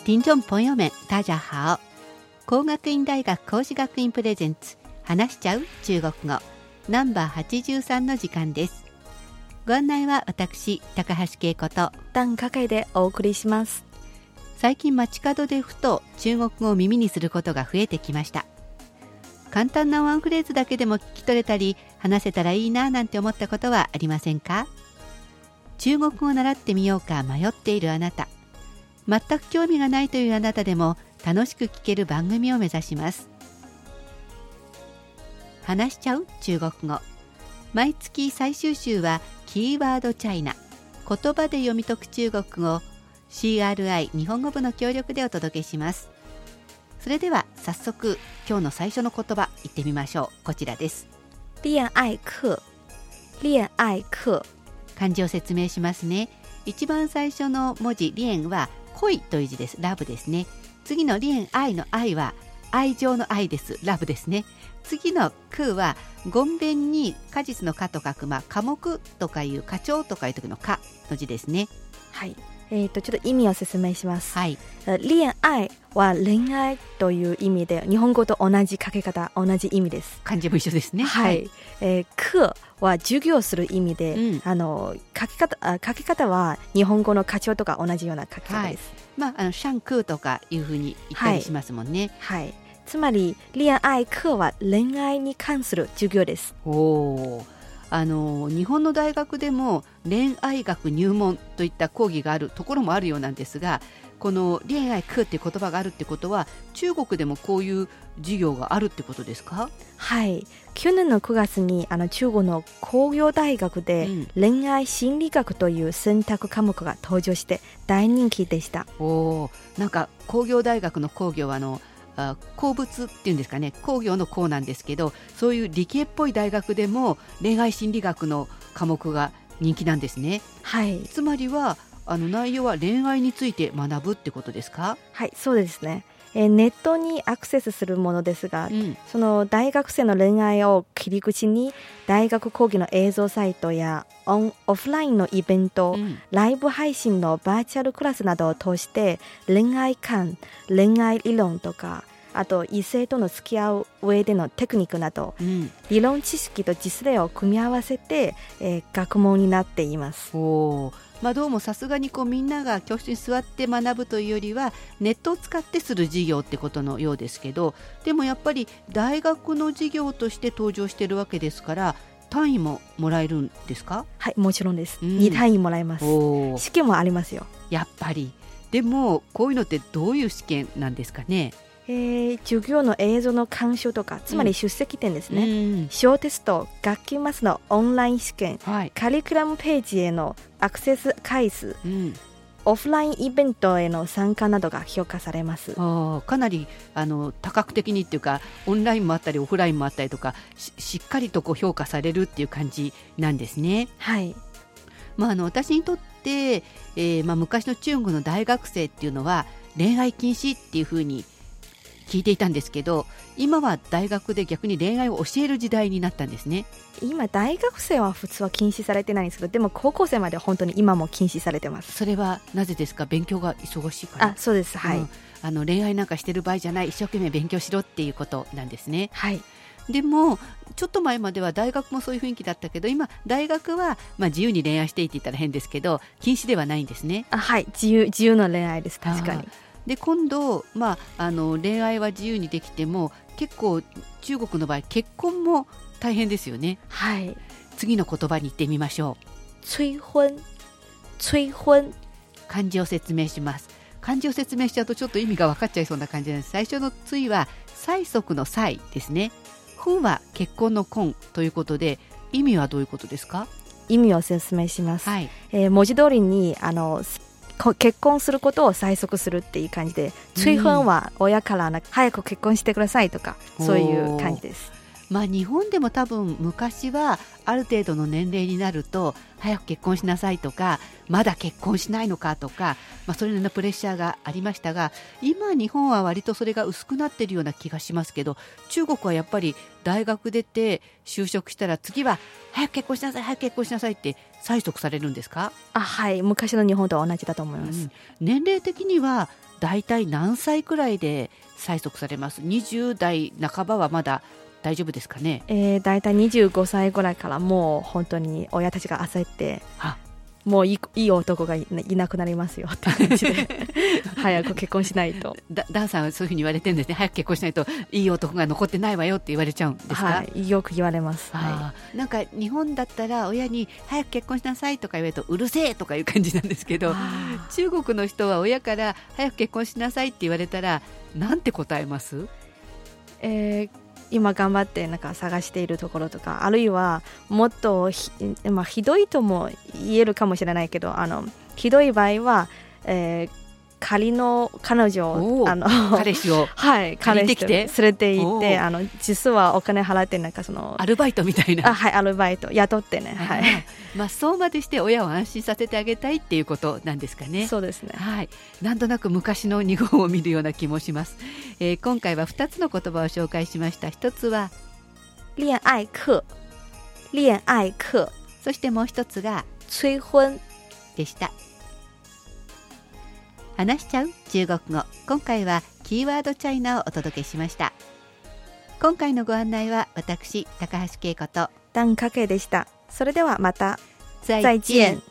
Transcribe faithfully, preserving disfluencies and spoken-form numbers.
听众朋友们大家好。工学院大学講師学院プレゼンツ話しちゃう中国語ナンバーはちじゅうさんの時間です。ご案内は私高橋恵子とダンカケでお送りします。 最近街角でふと中国語を耳にすることが増えてきました。簡単なワンフレーズだけでも聞き取れたり話せたらいいななんて思ったことはありませんか？中国語を習ってみようか迷っているあなた、全く興味がないというあなたでも楽しく聞ける番組を目指します。話しちゃう中国語、毎月最終週はキーワードチャイナ、言葉で読み解く中国語 シーアールアイ 日本語部の協力でお届けします。それでは早速今日の最初の言葉言ってみましょう。こちらです。 恋愛課、恋愛課、 漢字を説明しますね。一番最初の文字恋は恋という字です。ラブですね。次の恋愛の愛は愛情の愛です。ラブですね。次の空はごんべんに果実の果と書く、まあ、科目とかいう課長とかいう時の課の字ですね。 はい、えーと、ちょっと意味を説明します。 はい、 恋愛は恋愛という意味で日本語と同じ書き方、同じ意味です。 漢字も一緒ですね。 はい、はい、えー、課は授業する意味で、うん、あの書き方、あ、書き方は日本語の課長とか同じような書き方です。 はい、まあ、あのシャンクーとかいうふうに言ったりしますもんね。 はい、はい、つまり恋愛課は恋愛に関する授業です。 おー、あの日本の大学でも恋愛学入門といった講義があるところもあるようなんですが、この恋愛課っていう言葉があるってことは中国でもこういう授業があるってことですか？ はい、去年のくがつにあの中国の工業大学で恋愛心理学という選択科目が登場して大人気でした。 おー、なんか工業大学の工業はあのあ鉱物っていうんですかね、工業の工なんですけど、そういう理系っぽい大学でも恋愛心理学の科目が人気なんですね。 はい、 つまりはあの内容は恋愛について学ぶってことですか？ はい、そうですね。えー、ネットにアクセスするものですが、うん、その大学生の恋愛を切り口に大学講義の映像サイトやオンオフラインのイベント、うん、ライブ配信のバーチャルクラスなどを通して恋愛観、恋愛理論とか、あと異性との付き合う上でのテクニックなど、うん、理論知識と実例を組み合わせて、えー、学問になっています。 おー、まあ、どうもさすがにこうみんなが教室に座って学ぶというよりはネットを使ってする授業ってことのようですけど、でもやっぱり大学の授業として登場しているわけですから単位ももらえるんですか？ はい、もちろんです、うん、に単位もらえます。試験もありますよ。 やっぱり。でもこういうのってどういう試験なんですかね？ えー、授業の映像の鑑賞とか、つまり出席点ですね、うん、小テスト、学期末のオンライン試験、はい、カリキュラムページへのアクセス回数、うん、オフラインイベントへの参加などが評価されます。 あ、かなりあの多角的にっていうか、オンラインもあったりオフラインもあったりとか し, しっかりとこう評価されるっていう感じなんですね。 はい、 まあ、あの私にとって、えーまあ、昔の中国の大学生っていうのは恋愛禁止っていうふうに聞いていたんですけど、今は大学で逆に恋愛を教える時代になったんですね。 今大学生は普通は禁止されてないんですけど、でも高校生までは本当に今も禁止されてます。 それはなぜですか？勉強が忙しいから？ あ、そうです、はい、うん、 あの恋愛なんかしてる場合じゃない、一生懸命勉強しろっていうことなんですね。 はい、 でもちょっと前までは大学もそういう雰囲気だったけど、今大学は、まあ、自由に恋愛していいって言ったら変ですけど禁止ではないんですね。 あ、はい、自由、自由な恋愛です。確かに。 で今度、まあ、あの恋愛は自由にできても結構中国の場合結婚も大変ですよね。 はい、 次の言葉に言ってみましょう。 催婚、催婚、 漢字を説明します。漢字を説明しちゃうとちょっと意味が分かっちゃいそうな感じなんです。最初の追は催促の催ですね。婚は結婚の婚ということで、意味はどういうことですか？ 意味を説明します。 はい、 えー、文字通りにあの結婚することを催促するっていう感じで、催婚は親からな早く結婚してくださいとか、そういう感じです。 まあ、日本でも多分昔はある程度の年齢になると早く結婚しなさいとか、まだ結婚しないのかとか、まあ、それなりのプレッシャーがありましたが、今日本は割とそれが薄くなっているような気がしますけど、中国はやっぱり大学出て就職したら次は早く結婚しなさい早く結婚しなさいって催促されるんですか？ あ、はい、昔の日本と同じだと思います。 うん、年齢的にはだいたい何歳くらいで催促されます？にじゅう代半ばはまだ大丈夫ですかね？ えー、だいたいにじゅうごさいぐらいからもう本当に親たちが焦ってもうい い, いい男が い, いなくなりますよって感じで早く結婚しないと。 だダンさんはそういうふうに言われてるんですね。早く結婚しないといい男が残ってないわよって言われちゃうんですか？ はい、よく言われます。 はい、なんか日本だったら親に早く結婚しなさいとか言われるとうるせえとかいう感じなんですけど、中国の人は親から早く結婚しなさいって言われたらなんて答えます？ えー今頑張ってなんか探しているところとか、あるいはもっと ひ,、まあ、ひどいとも言えるかもしれないけど、あのひどい場合は、えー、仮の彼女をあの彼氏をはい借りてきて連れて行って、あの実はお金払ってなんかそのアルバイトみたいな、 あ、はい、アルバイト雇ってね、はい、 まあ、そうまでして親を安心させてあげたいっていうことなんですかね。 そうですね、 はい、なんとなく昔の日本を見るような気もします。えー、今回はふたつの言葉を紹介しました。一つは恋愛課恋愛課、 そしてもう一つが催婚でした。話しちゃう中国語、今回はキーワードチャイナをお届けしました。今回のご案内は私高橋恵子と段嘉慶でした。それではまた再見。